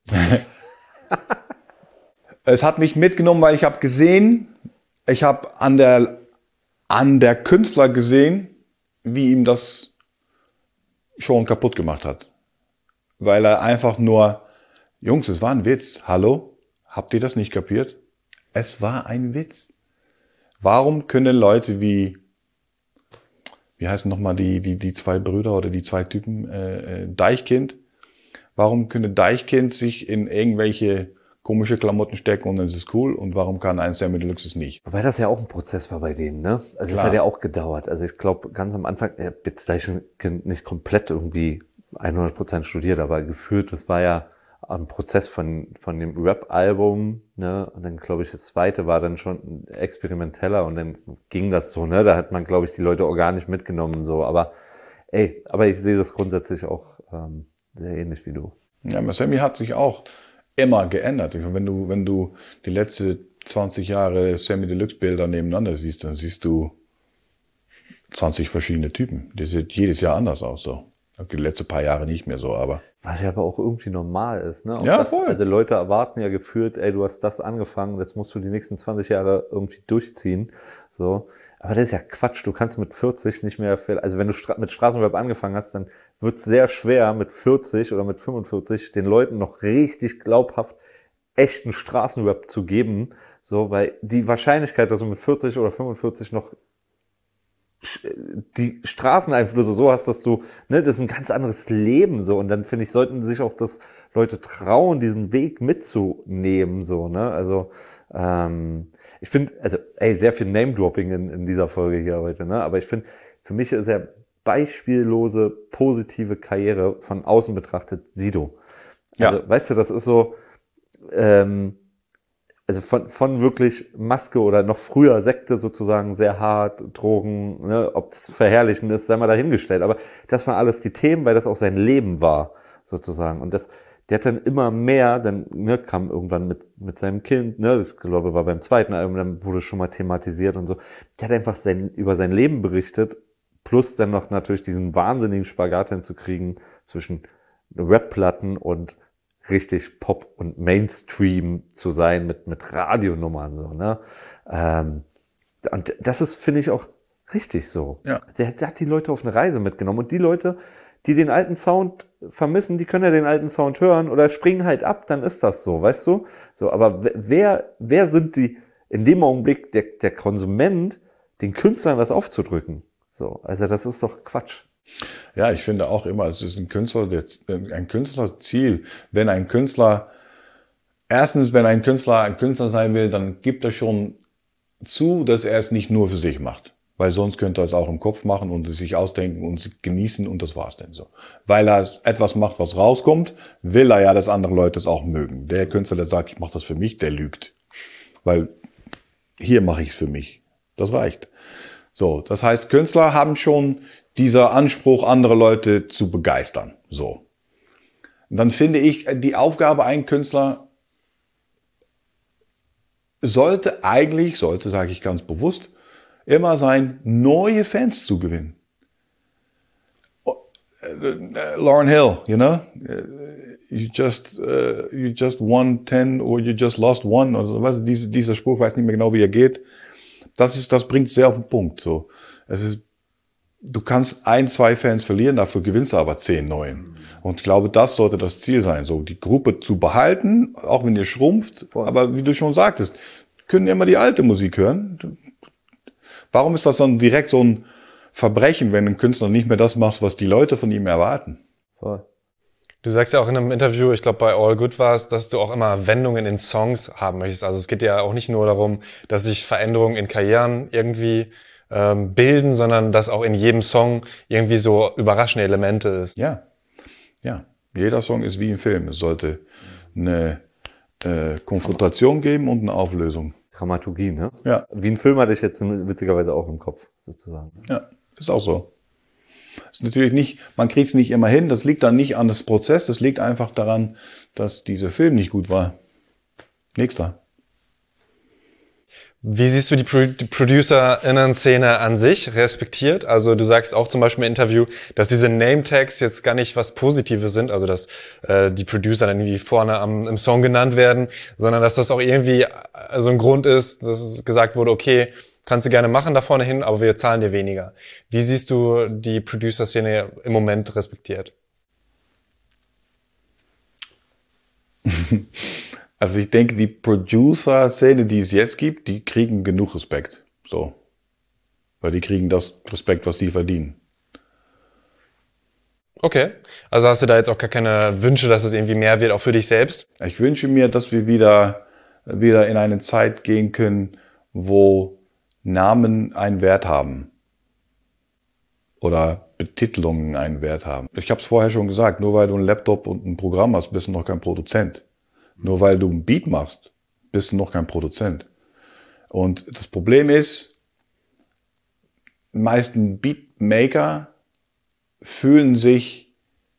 Es hat mich mitgenommen, weil ich habe an der Künstler gesehen, wie ihm das schon kaputt gemacht hat. Weil er einfach nur, Jungs, es war ein Witz. Hallo? Habt ihr das nicht kapiert? Es war ein Witz. Warum können Leute wie heißen nochmal die zwei Brüder oder die zwei Typen, Deichkind? Warum können Deichkind sich in irgendwelche komische Klamotten stecken und dann ist es cool? Und warum kann ein Samy Deluxe es nicht? Wobei das ja auch ein Prozess war bei denen, ne? Also das hat ja auch gedauert. Also ich glaube, ganz am Anfang, jetzt Deichkind nicht komplett irgendwie 100% studiert, aber gefühlt, das war ja ein Prozess von dem Rap-Album, ne? Und dann, glaube ich, das zweite war dann schon experimenteller und dann ging das so, ne? Da hat man, glaube ich, die Leute organisch mitgenommen, so. Aber ich sehe das grundsätzlich auch sehr ähnlich wie du. Ja, aber Samy hat sich auch immer geändert. Wenn du die letzten 20 Jahre Samy Deluxe Bilder nebeneinander siehst, dann siehst du 20 verschiedene Typen. Die sieht jedes Jahr anders aus, so. Die letzten paar Jahre nicht mehr so, aber. Was ja aber auch irgendwie normal ist, ne? Auch ja, voll. Also Leute erwarten ja gefühlt, du hast das angefangen, das musst du die nächsten 20 Jahre irgendwie durchziehen, so. Aber das ist ja Quatsch, du kannst mit 40 nicht mehr, also wenn du mit Straßenrap angefangen hast, dann wird es sehr schwer mit 40 oder mit 45 den Leuten noch richtig glaubhaft echten Straßenrap zu geben, so, weil die Wahrscheinlichkeit, dass du mit 40 oder 45 noch die Straßeneinflüsse so hast, dass du, ne, das ist ein ganz anderes Leben, so, und dann finde ich, sollten sich auch das Leute trauen, diesen Weg mitzunehmen, so, ne, also, ich finde, also, sehr viel Name-Dropping in dieser Folge hier heute, ne, aber ich finde, für mich ist er beispiellose, positive Karriere von außen betrachtet Sido. Also, ja. Weißt du, das ist so, also von wirklich Maske oder noch früher Sekte sozusagen, sehr hart, Drogen, ne, ob das verherrlichen ist, sei mal dahingestellt. Aber das waren alles die Themen, weil das auch sein Leben war, sozusagen. Und der hat dann immer mehr, dann kam irgendwann mit seinem Kind, ne, das glaube ich war beim zweiten Album, dann wurde schon mal thematisiert und so. Der hat einfach über sein Leben berichtet, plus dann noch natürlich diesen wahnsinnigen Spagat hinzukriegen zwischen Rap-Platten und richtig Pop und Mainstream zu sein mit Radionummern, so, ne? Und das ist, finde ich, auch richtig so. Ja. Der hat die Leute auf eine Reise mitgenommen und die Leute, die den alten Sound vermissen, die können ja den alten Sound hören oder springen halt ab, dann ist das so, weißt du? So, aber wer sind die, in dem Augenblick der Konsument, den Künstlern was aufzudrücken? So, also das ist doch Quatsch. Ja, ich finde auch immer, es ist ein Künstlerziel. Wenn ein Künstler sein will, dann gibt er schon zu, dass er es nicht nur für sich macht. Weil sonst könnte er es auch im Kopf machen und es sich ausdenken und genießen und das war's denn so. Weil er etwas macht, was rauskommt, will er ja, dass andere Leute es auch mögen. Der Künstler, der sagt, ich mache das für mich, der lügt. Weil hier mache ich es für mich. Das reicht. So, das heißt, Künstler haben schon dieser Anspruch, andere Leute zu begeistern. So. Und dann finde ich, die Aufgabe ein Künstler sollte, sage ich ganz bewusst, immer sein, neue Fans zu gewinnen. Lauryn Hill, you know, you just won 10 or you just lost one. Also, was dieser Spruch, weiß nicht mehr genau, wie er geht. Das bringt sehr auf den Punkt. So, du kannst 1, 2 Fans verlieren, dafür gewinnst du aber 10 neuen. Und ich glaube, das sollte das Ziel sein, so die Gruppe zu behalten, auch wenn ihr schrumpft. Voll. Aber wie du schon sagtest, können immer die alte Musik hören. Warum ist das dann direkt so ein Verbrechen, wenn ein Künstler nicht mehr das macht, was die Leute von ihm erwarten? Voll. Du sagst ja auch in einem Interview, ich glaube bei All Good war es, dass du auch immer Wendungen in Songs haben möchtest. Also es geht ja auch nicht nur darum, dass sich Veränderungen in Karrieren irgendwie bilden, sondern dass auch in jedem Song irgendwie so überraschende Elemente ist. Ja. Jeder Song ist wie ein Film. Es sollte eine Konfrontation geben und eine Auflösung. Dramaturgie, ne? Ja. Wie ein Film hatte ich jetzt witzigerweise auch im Kopf, sozusagen. Ja, ist auch so. Ist natürlich nicht, man kriegt es nicht immer hin, das liegt dann nicht an das Prozess, das liegt einfach daran, dass dieser Film nicht gut war. Nächster. Wie siehst du die ProducerInnen-Szene an sich respektiert? Also du sagst auch zum Beispiel im Interview, dass diese Name-Tags jetzt gar nicht was Positives sind, also dass die Producer dann irgendwie vorne im Song genannt werden, sondern dass das auch irgendwie so ein Grund ist, dass es gesagt wurde, okay, kannst du gerne machen da vorne hin, aber wir zahlen dir weniger. Wie siehst du die Producer-Szene im Moment respektiert? Also ich denke, die Producer-Szene, die es jetzt gibt, die kriegen genug Respekt. So. Weil die kriegen das Respekt, was sie verdienen. Okay. Also hast du da jetzt auch gar keine Wünsche, dass es irgendwie mehr wird, auch für dich selbst? Ich wünsche mir, dass wir wieder in eine Zeit gehen können, wo Namen einen Wert haben. Oder Betitelungen einen Wert haben. Ich habe es vorher schon gesagt, nur weil du einen Laptop und ein Programm hast, bist du noch kein Produzent. Nur weil du einen Beat machst, bist du noch kein Produzent. Und das Problem ist, die meisten Beatmaker fühlen sich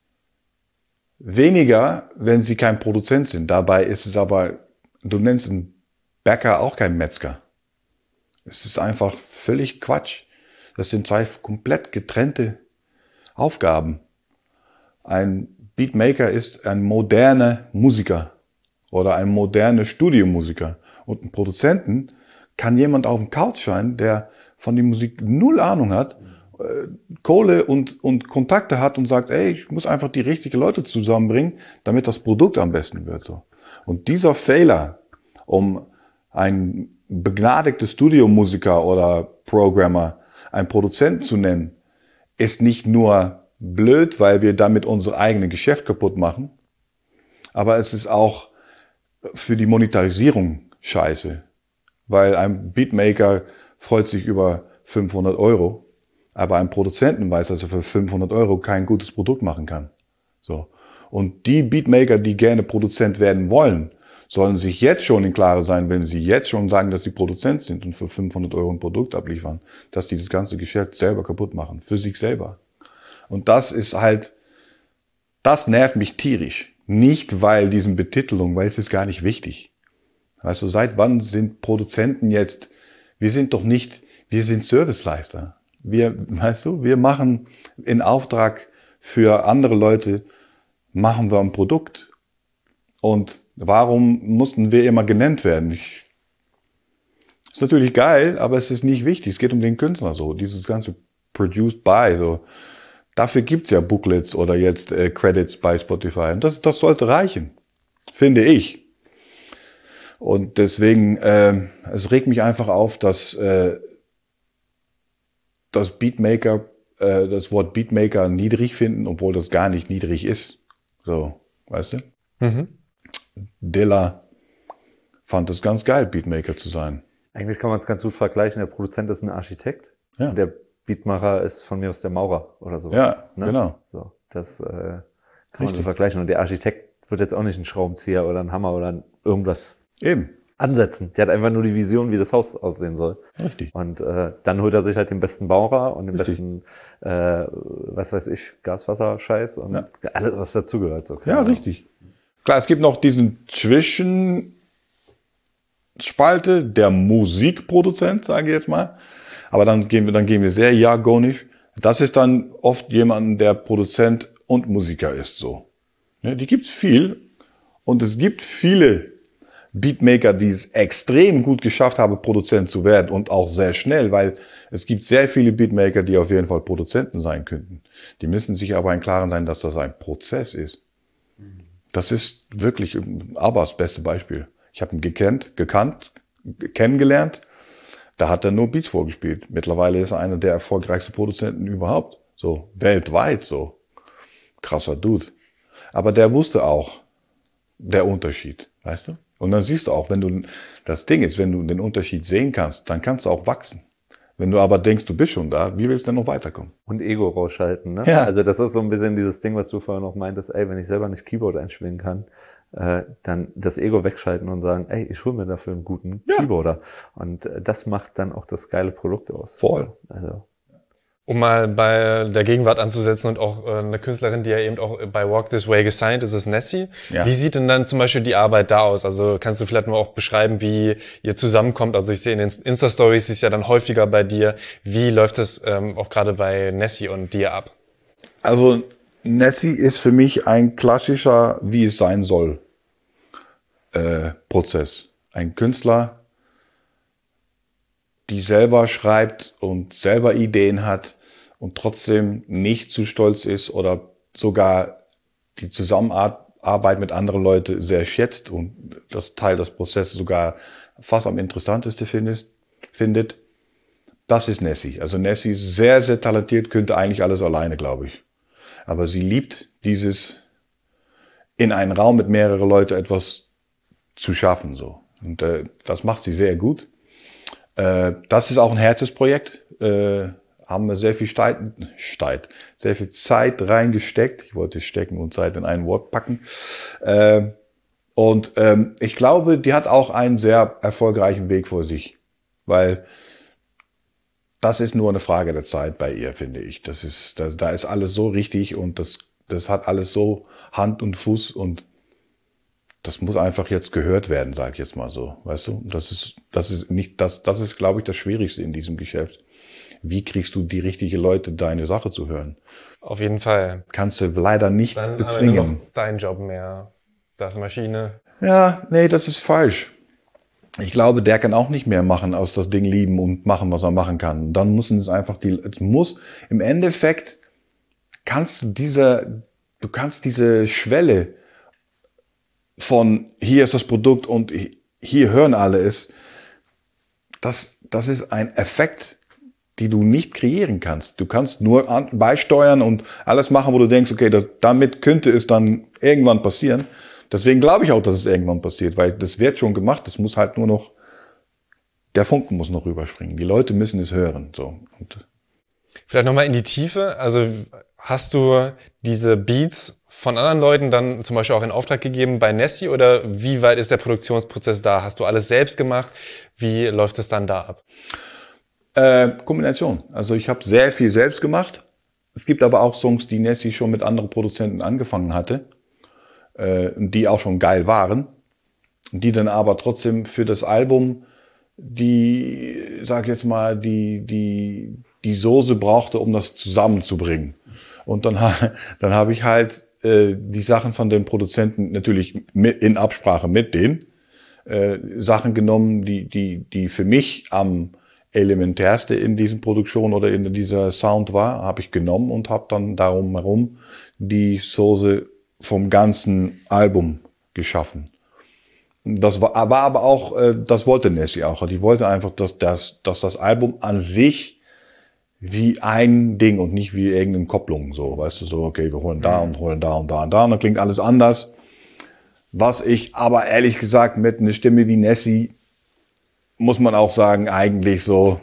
weniger, wenn sie kein Produzent sind. Dabei ist es aber, du nennst einen Bäcker auch kein Metzger. Es ist einfach völlig Quatsch. Das sind zwei komplett getrennte Aufgaben. Ein Beatmaker ist ein moderner Musiker oder ein moderner Studiomusiker. Und ein Produzenten kann jemand auf dem Couch sein, der von der Musik null Ahnung hat, Kohle und Kontakte hat und sagt, ey, ich muss einfach die richtigen Leute zusammenbringen, damit das Produkt am besten wird. So. Und dieser Fehler, um ein begnadigter Studiomusiker oder Programmer einen Produzenten zu nennen, ist nicht nur blöd, weil wir damit unser eigenes Geschäft kaputt machen, aber es ist auch für die Monetarisierung scheiße. Weil ein Beatmaker freut sich über 500 €, aber ein Produzenten weiß, dass er für 500 € kein gutes Produkt machen kann. So. Und die Beatmaker, die gerne Produzent werden wollen, sollen sich jetzt schon im Klaren sein, wenn sie jetzt schon sagen, dass sie Produzent sind und für 500 € ein Produkt abliefern, dass die das ganze Geschäft selber kaputt machen, für sich selber. Und das ist halt, das nervt mich tierisch. Nicht weil diesen Betitelung, weil es ist gar nicht wichtig. Weißt du, seit wann sind Produzenten jetzt, wir sind Serviceleister. Wir machen in Auftrag für andere Leute, machen wir ein Produkt. Und warum mussten wir immer genannt werden? Ist natürlich geil, aber es ist nicht wichtig. Es geht um den Künstler so. Dieses ganze Produced by, so. Dafür gibt's ja Booklets oder jetzt Credits bei Spotify. Und das sollte reichen, finde ich. Und deswegen, es regt mich einfach auf, dass das Beatmaker, das Wort Beatmaker niedrig finden, obwohl das gar nicht niedrig ist. So, weißt du? Mhm. Dilla fand es ganz geil, Beatmaker zu sein. Eigentlich kann man es ganz gut vergleichen. Der Produzent ist ein Architekt. Ja. Und der Beatmacher ist von mir aus der Maurer oder sowas. Ja, ne? Genau. So, das kann man so vergleichen. Und der Architekt wird jetzt auch nicht einen Schraubenzieher oder einen Hammer oder irgendwas ansetzen. Der hat einfach nur die Vision, wie das Haus aussehen soll. Richtig. Und dann holt er sich halt den besten Maurer und den besten, was weiß ich, Gaswasser-Scheiß und alles, was dazugehört. So, ja, richtig. Klar, es gibt noch diesen Zwischenspalte, der Musikproduzent, sage ich jetzt mal. Aber dann gehen wir sehr jargonisch. Das ist dann oft jemand, der Produzent und Musiker ist, so. Ne, die gibt's viel. Und es gibt viele Beatmaker, die es extrem gut geschafft haben, Produzent zu werden und auch sehr schnell, weil es gibt sehr viele Beatmaker, die auf jeden Fall Produzenten sein könnten. Die müssen sich aber im Klaren sein, dass das ein Prozess ist. Das ist wirklich aber das beste Beispiel. Ich habe ihn kennengelernt. Da hat er nur Beats vorgespielt. Mittlerweile ist er einer der erfolgreichsten Produzenten überhaupt. So, weltweit so. Krasser Dude. Aber der wusste auch der Unterschied, weißt du? Und dann siehst du auch, wenn du den Unterschied sehen kannst, dann kannst du auch wachsen. Wenn du aber denkst, du bist schon da, wie willst du denn noch weiterkommen? Und Ego rausschalten, ne? Ja. Also das ist so ein bisschen dieses Ding, was du vorher noch meintest, ey, wenn ich selber nicht Keyboard einspielen kann, dann das Ego wegschalten und sagen, ey, ich hole mir dafür einen guten Keyboarder. Und das macht dann auch das geile Produkt aus. Voll. Also Um mal bei der Gegenwart anzusetzen und auch eine Künstlerin, die ja eben auch bei Walk This Way gesigned ist, ist Nessie. Ja. Wie sieht denn dann zum Beispiel die Arbeit da aus? Also kannst du vielleicht mal auch beschreiben, wie ihr zusammenkommt? Also ich sehe in den Insta-Stories, ist ja dann häufiger bei dir. Wie läuft es auch gerade bei Nessie und dir ab? Also Nessie ist für mich ein klassischer, wie es sein soll, Prozess. Ein Künstler, die selber schreibt und selber Ideen hat und trotzdem nicht zu stolz ist oder sogar die Zusammenarbeit mit anderen Leuten sehr schätzt und das Teil des Prozesses sogar fast am interessantesten findet. Das ist Nessie. Also Nessie ist sehr, sehr talentiert, könnte eigentlich alles alleine, glaube ich. Aber sie liebt dieses in einen Raum mit mehreren Leuten etwas zu schaffen, so. Und das macht sie sehr gut. Das ist auch ein Herzensprojekt. Haben wir sehr viel sehr viel Zeit reingesteckt. Ich wollte stecken und Zeit in ein Wort packen. Ich glaube, die hat auch einen sehr erfolgreichen Weg vor sich. Weil das ist nur eine Frage der Zeit bei ihr, finde ich. Da ist alles so richtig und das hat alles so Hand und Fuß und das muss einfach jetzt gehört werden, sag ich jetzt mal so, weißt du? Das ist, glaube ich, das Schwierigste in diesem Geschäft. Wie kriegst du die richtigen Leute, deine Sache zu hören? Auf jeden Fall. Kannst du leider nicht dann bezwingen. Dann noch dein Job mehr, das Maschine. Ja, nee, das ist falsch. Ich glaube, der kann auch nicht mehr machen, als das Ding lieben und machen, was er machen kann. Dann müssen es einfach im Endeffekt kannst du diese Schwelle von hier ist das Produkt und hier hören alle es, das ist ein Effekt, die du nicht kreieren kannst. Du kannst nur beisteuern und alles machen, wo du denkst, okay, damit könnte es dann irgendwann passieren. Deswegen glaube ich auch, dass es irgendwann passiert, weil das wird schon gemacht. Es muss halt nur noch, der Funken muss noch rüberspringen. Die Leute müssen es hören. So. Und vielleicht nochmal in die Tiefe. Also hast du diese Beats von anderen Leuten dann zum Beispiel auch in Auftrag gegeben bei Nessie oder wie weit ist der Produktionsprozess da? Hast du alles selbst gemacht? Wie läuft es dann da ab? Kombination. Also ich habe sehr viel selbst gemacht. Es gibt aber auch Songs, die Nessie schon mit anderen Produzenten angefangen hatte, die auch schon geil waren, die dann aber trotzdem für das Album die Soße brauchte, um das zusammenzubringen. Und dann habe ich halt die Sachen von den Produzenten natürlich in Absprache mit denen Sachen genommen, die für mich am elementärste in diesen Produktionen oder in dieser Sound war, habe ich genommen und habe dann darum herum die Soße vom ganzen Album geschaffen. Das war aber auch, das wollte Nessie auch. Die wollte einfach, dass das Album an sich wie ein Ding und nicht wie irgendeine Kopplung, so, weißt du, so, okay, wir holen da und holen da und da und da und dann klingt alles anders. Was ich aber ehrlich gesagt mit einer Stimme wie Nessie, muss man auch sagen, eigentlich so,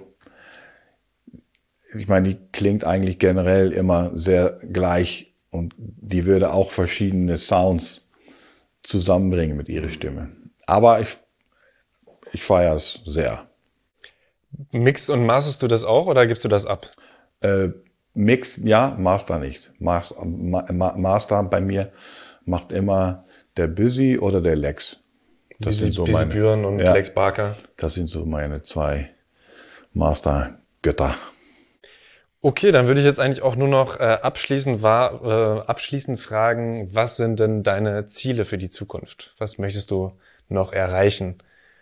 ich meine, die klingt eigentlich generell immer sehr gleich und die würde auch verschiedene Sounds zusammenbringen mit ihrer Stimme. Aber ich feiere es sehr. Mixst und masterst du das auch oder gibst du das ab? Mix, ja, Master nicht. Master bei mir macht immer der Busy oder der Lex. Das sind so meine Büren und ja, Lex Barker. Das sind so meine zwei Master-Götter. Okay, dann würde ich jetzt eigentlich auch nur noch abschließend fragen, was sind denn deine Ziele für die Zukunft? Was möchtest du noch erreichen?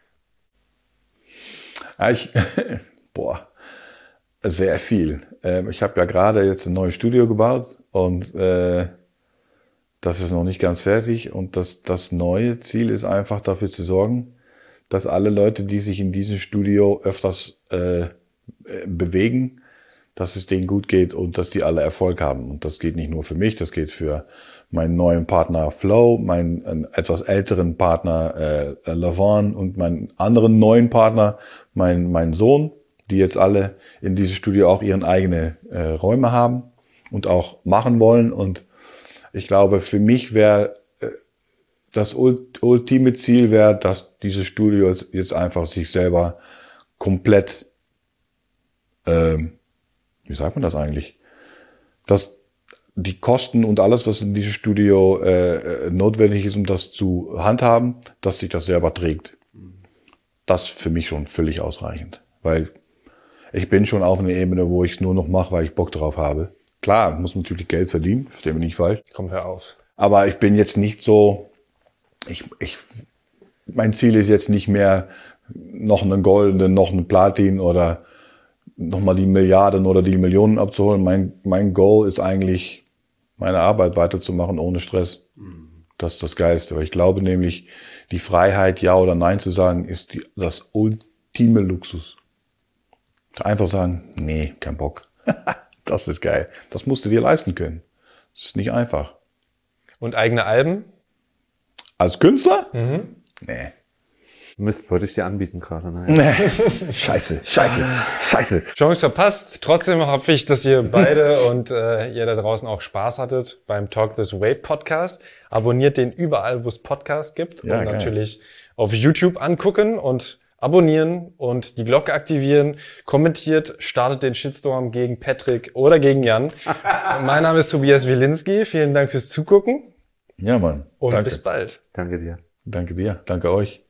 Sehr viel. Ich habe ja gerade jetzt ein neues Studio gebaut und das ist noch nicht ganz fertig. Und das neue Ziel ist einfach dafür zu sorgen, dass alle Leute, die sich in diesem Studio öfters bewegen, dass es denen gut geht und dass die alle Erfolg haben. Und das geht nicht nur für mich, das geht für meinen neuen Partner Flo, meinen etwas älteren Partner Lavon und meinen anderen neuen Partner, mein Sohn, die jetzt alle in diesem Studio auch ihren eigenen Räume haben und auch machen wollen. Und ich glaube, für mich wäre das ultime Ziel wäre, dass dieses Studio jetzt einfach sich selber komplett wie sagt man das eigentlich? Dass die Kosten und alles, was in diesem Studio notwendig ist, um das zu handhaben, dass sich das selber trägt. Das ist für mich schon völlig ausreichend. Weil ich bin schon auf einer Ebene, wo ich es nur noch mache, weil ich Bock drauf habe. Klar, muss man natürlich Geld verdienen, verstehe mich nicht falsch. Komm, hör auf. Aber ich bin jetzt nicht so, mein Ziel ist jetzt nicht mehr noch einen Goldenen, noch einen Platin oder nochmal die Milliarden oder die Millionen abzuholen. Mein Goal ist eigentlich, meine Arbeit weiterzumachen ohne Stress. Das ist das Geilste. Weil ich glaube nämlich, die Freiheit, Ja oder Nein zu sagen, ist das ultime Luxus. Einfach sagen, nee, kein Bock. Das ist geil. Das musst du dir leisten können. Das ist nicht einfach. Und eigene Alben? Als Künstler? Nee. Mist, wollte ich dir anbieten gerade. Scheiße. Chance verpasst. Trotzdem hoffe ich, dass ihr beide und ihr da draußen auch Spaß hattet beim Talk This Way Podcast. Abonniert den überall, wo es Podcasts gibt. Ja, und geil. natürlich auf YouTube angucken und abonnieren und die Glocke aktivieren. Kommentiert, startet den Shitstorm gegen Patrick oder gegen Jan. Mein Name ist Tobias Wilinski. Vielen Dank fürs Zugucken. Ja, Mann. Und Danke. bis bald. Danke dir. Danke dir. Danke euch.